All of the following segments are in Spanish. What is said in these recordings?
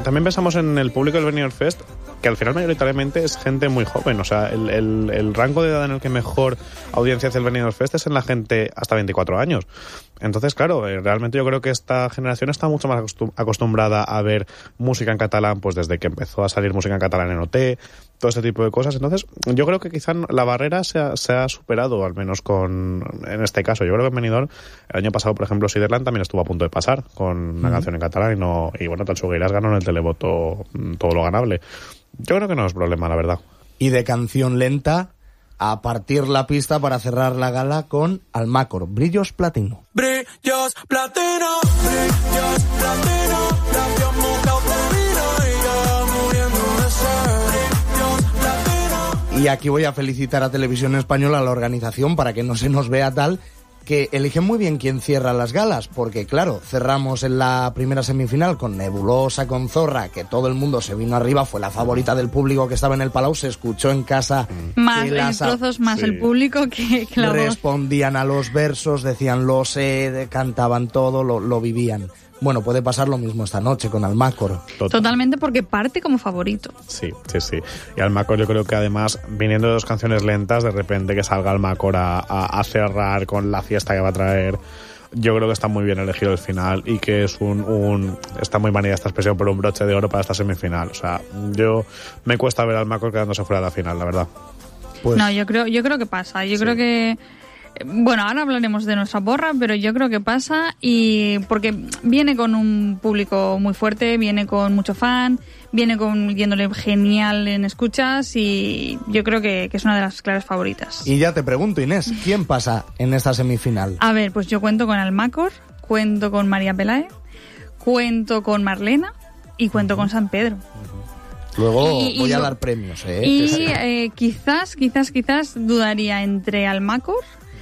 también pensamos en el público del Benidorm Fest, que al final mayoritariamente es gente muy joven. O sea, el rango de edad en el que mejor audiencia hace el Benidorm Fest es en la gente hasta 24 años. Entonces, claro, realmente yo creo que esta generación está mucho más acostumbrada a ver música en catalán, pues desde que empezó a salir música en catalán en OT, todo este tipo de cosas. Entonces, yo creo que quizá la barrera se ha superado, al menos en este caso. Yo creo que en Benidorm, el año pasado, por ejemplo, Siderland también estuvo a punto de pasar con una canción en catalán y bueno, Talsugueiras ganó en el televoto todo lo ganable. Yo creo que no es problema, la verdad. Y de canción lenta, a partir la pista para cerrar la gala con Almacor, Brillos Platino. Brillos platino, brillos platino, labios mojados de vino y ya muriendo de sed. Brillos platino. Y aquí voy a felicitar a Televisión Española, a la organización, para que no se nos vea tal, que eligen muy bien quién cierra las galas, porque claro, cerramos en la primera semifinal con Nebulosa, con Zorra, que todo el mundo se vino arriba, fue la favorita del público que estaba en el Palau, se escuchó en casa. Más en trozos, más sí. El público que la voz. Respondían a los versos, decían lo sé, cantaban todo, lo vivían. Bueno, puede pasar lo mismo esta noche con Almacor. Totalmente, porque parte como favorito. Sí. Y Almacor, yo creo que además, viniendo de dos canciones lentas, de repente que salga Almacor a cerrar con la fiesta que va a traer, yo creo que está muy bien elegido el final y que es está muy manida esta expresión, pero un broche de oro para esta semifinal. O sea, me cuesta ver a Almacor quedándose fuera de la final, la verdad. Pues... No, yo creo que pasa. Yo creo que... Bueno, ahora hablaremos de nuestra porra, pero yo creo que pasa, y porque viene con un público muy fuerte, viene con mucho fan, viene yéndole genial en escuchas, y yo creo que es una de las claras favoritas. Y ya te pregunto, Inés, ¿quién pasa en esta semifinal? A ver, pues yo cuento con Almacor, cuento con María Pelae, cuento con Marlena y cuento con San Pedro. Luego voy a dar premios, Y quizás dudaría entre Almacor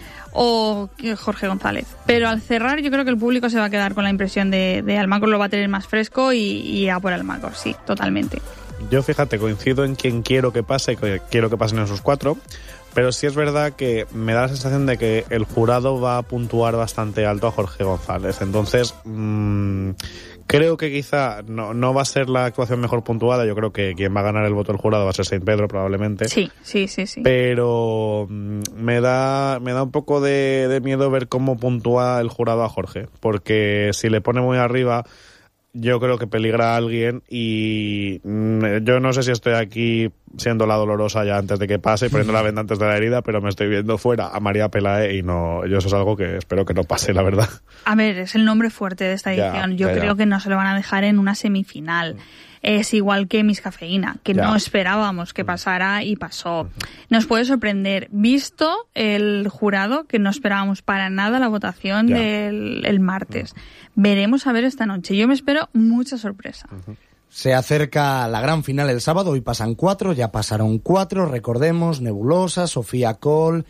o Jorge González, pero al cerrar yo creo que el público se va a quedar con la impresión de Almacor, lo va a tener más fresco y a por Almacor, sí, totalmente. Yo, fíjate, coincido en quien quiero que pase, que quiero que pasen esos cuatro, pero sí es verdad que me da la sensación de que el jurado va a puntuar bastante alto a Jorge González. Entonces, creo que quizá no va a ser la actuación mejor puntuada. Yo creo que quien va a ganar el voto del jurado va a ser Saint Pedro, probablemente. Sí. Pero me da un poco de miedo ver cómo puntúa el jurado a Jorge, porque si le pone muy arriba, yo creo que peligra a alguien, y yo no sé si estoy aquí siendo la dolorosa ya antes de que pase y poniendo la venda antes de la herida, pero me estoy viendo fuera a María Pelae y no, yo eso es algo que espero que no pase, la verdad. A ver, es el nombre fuerte de esta edición. Yo creo que no se lo van a dejar en una semifinal. Es igual que Miss Cafeína, que no esperábamos que pasara y pasó. Nos puede sorprender, visto el jurado, que no esperábamos para nada la votación del martes. Veremos a ver esta noche. Yo me espero mucha sorpresa. Se acerca la gran final el sábado, hoy pasan 4, ya pasaron 4, recordemos, Nebulosa, Sofía Cole,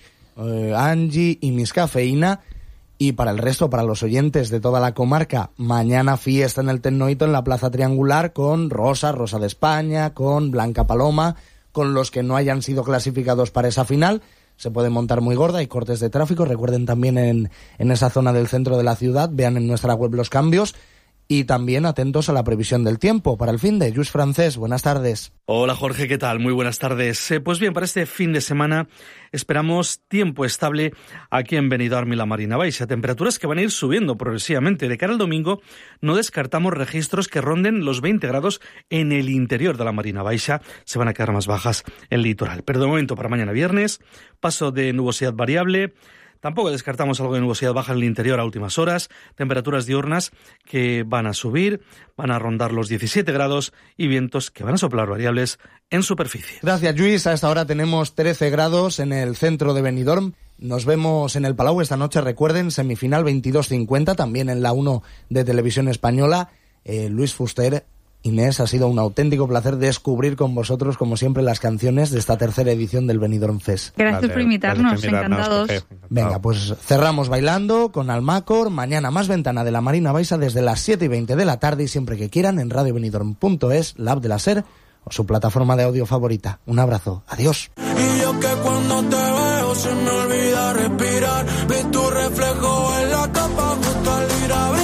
Angie y Miss Cafeína. Y para el resto, para los oyentes de toda la comarca, mañana fiesta en el Tecnohito en la Plaza Triangular con Rosa de España, con Blanca Paloma, con los que no hayan sido clasificados para esa final. Se puede montar muy gorda, hay cortes de tráfico. Recuerden también en esa zona del centro de la ciudad, vean en nuestra web los cambios. Y también atentos a la previsión del tiempo para el fin de Lluís Francés. Buenas tardes. Hola Jorge, ¿qué tal? Muy buenas tardes. Pues bien, para este fin de semana esperamos tiempo estable aquí en Benidorm y la Marina Baixa. Temperaturas que van a ir subiendo progresivamente. De cara al domingo no descartamos registros que ronden los 20 grados en el interior de la Marina Baixa. Se van a quedar más bajas en el litoral. Pero de momento para mañana viernes, paso de nubosidad variable. Tampoco descartamos algo de nubosidad baja en el interior a últimas horas, temperaturas diurnas que van a subir, van a rondar los 17 grados y vientos que van a soplar variables en superficie. Gracias, Lluís. A esta hora tenemos 13 grados en el centro de Benidorm. Nos vemos en el Palau esta noche, recuerden, semifinal 22:50, también en la 1 de Televisión Española. Luis Fuster, Inés, ha sido un auténtico placer descubrir con vosotros, como siempre, las canciones de esta tercera edición del Benidorm Fest. Gracias por invitarnos, encantados. Venga, pues cerramos bailando con Almacor. Mañana más ventana de la Marina Baixa desde las 7:20 de la tarde y siempre que quieran en radiobenidorm.es, la app de la SER o su plataforma de audio favorita. Un abrazo. Adiós. Y yo que cuando te veo se me olvida respirar. Vi tu reflejo en la capa justo al ir a ver.